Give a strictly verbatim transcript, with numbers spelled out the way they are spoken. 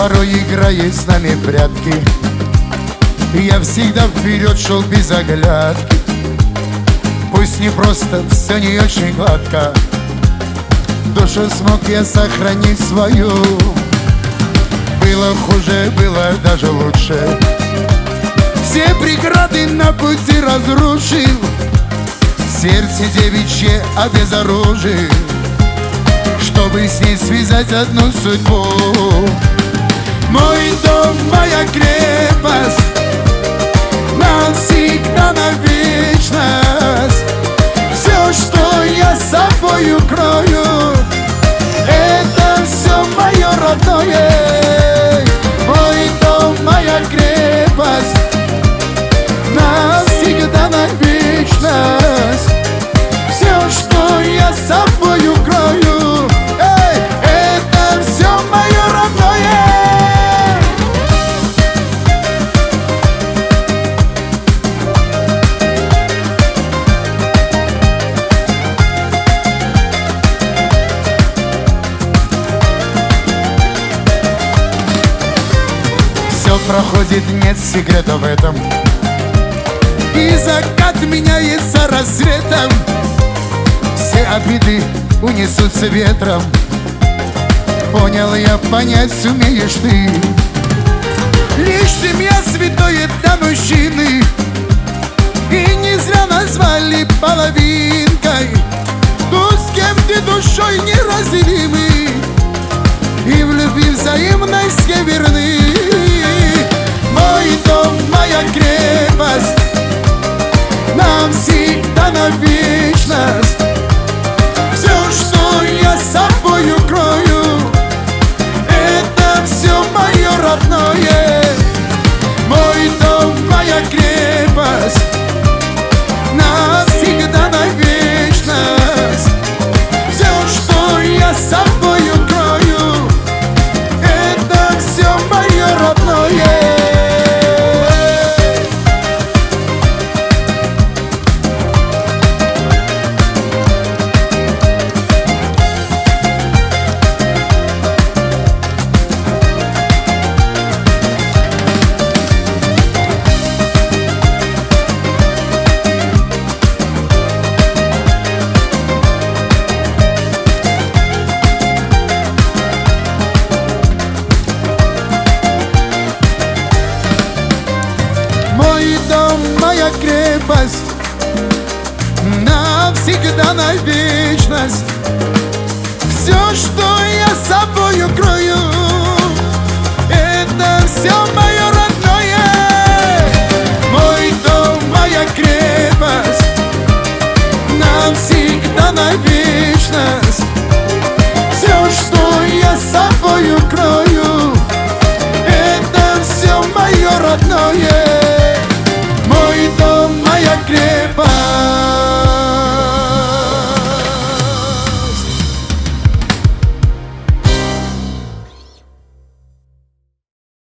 порой играет с нами прятки. Я всегда вперед шел без оглядки. Пусть не просто, все не очень гладко, душу смог я сохранить свою. Было хуже, было даже лучше. Все преграды на пути разрушил, сердце девичье обезоружил, чтобы с ней связать одну судьбу. Мой дом, моя крепость, навсегда, навечность. Все, что я с собою крою, это все мое родное. Мой дом, моя крепость, навсегда, навечность. Все, что я с собою крою, эй, это все мое родное. Все проходит, нет секрета в этом, и закат меняется рассветом. Все обиды унесутся ветром. Понял я, понять сумеешь ты. Лишь семья святое для мужчины, и не зря назвали половинкой ту, с кем ты душой неразделимый, и в любви взаимной все верны. Мой дом, моя крепость, навсегда, навечность. Все, что я с собою крою, это все мое родное. Мой дом, моя крепость, навсегда, навечность. Все, что я с собою крою, это все мое родное. Мой дом, моя крепость, навсегда, на вечность. Все, что я с собою крою, это все мое родное. Мой дом, моя крепость, навсегда, на вечность.